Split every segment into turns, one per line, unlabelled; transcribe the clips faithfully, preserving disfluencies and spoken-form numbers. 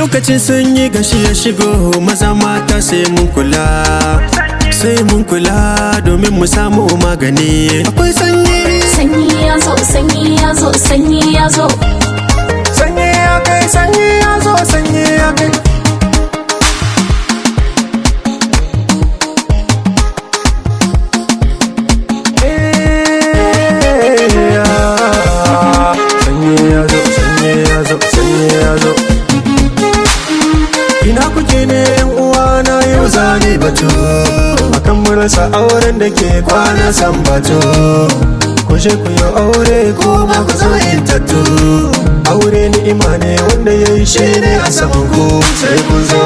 Lokacin sanyi gashi ya shigo, maza mata sai mun kula, sai mun kula domin mu samu magani. Akwai sanyi,
sanyi ya zo, sanyi ya zo, sanyi ya zo,
sanyi ya kai, sanyi ya zo, sanyi ya kai. Ina kuke ne yan uwana, yau zane batu akan mu rasa auren da ke kwana san batu. Kushe ku yi aure ko ma ku zo in tattu. Aure ni'ima ne wanda ya yi shi ne a saman ku, sai ku zo.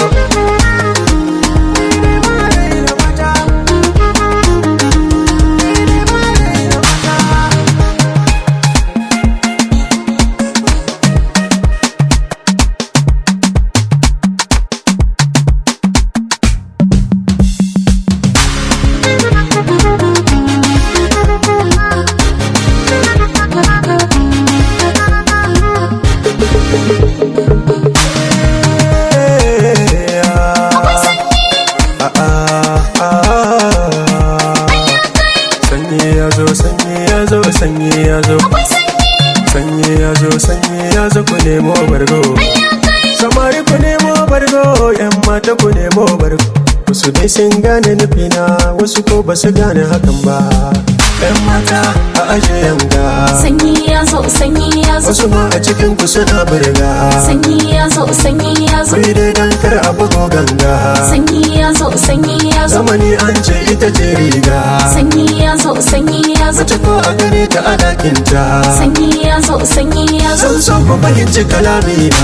Sanyi ya zo, sanyi ya zo, sanyi ya zo, sanyi ya zo, sanyi ya zo, ku nemo bargo. Samari ku nemo bargo, yan mata ku nemo bargo. Wasu dai sun gane nufina, wasu ko ba su gane hakan ba. Yan mata a aje yanga,
sanyi ya zo, sanyi ya zo,
wasu ma a cikin ku suna burga.
sanyi ya zo, sanyi ya zo,
Kuyi dai dan kar a bugo ganga.
sanyi ya zo, sanyi ya zo,
Zamani an ce ita ce riga,
sanyi ya zo, sanyi ya zo,
mace ko a gane ta a dakinta.
sanyi ya zo, sanyi ya zo,
Zan so ku fahimci kalamina.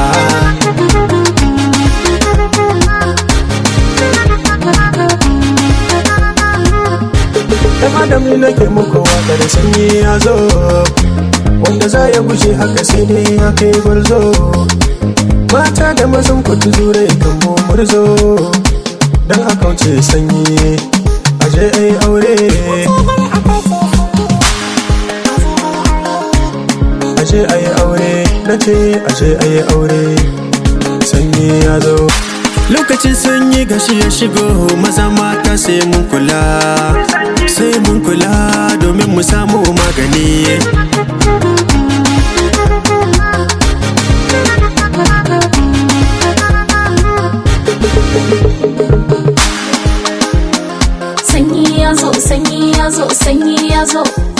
Dan adam ne nake muku waka da sanyi ya zo, wanda za ya gushe haka sai dai ya kai gwarzo. Mata da mazan ku tuzure kan mu murzo, dan a kauce sanyi aje ai aure. Aje ai aure, nace aje ai aure, sanyi ya zo. Lokacin sanyi gashi ya shigo, maza mata sai mun kula, sai mun kula domin mu samu magani.
sanyi ya zo, sanyi ya zo, sanyi ya zo.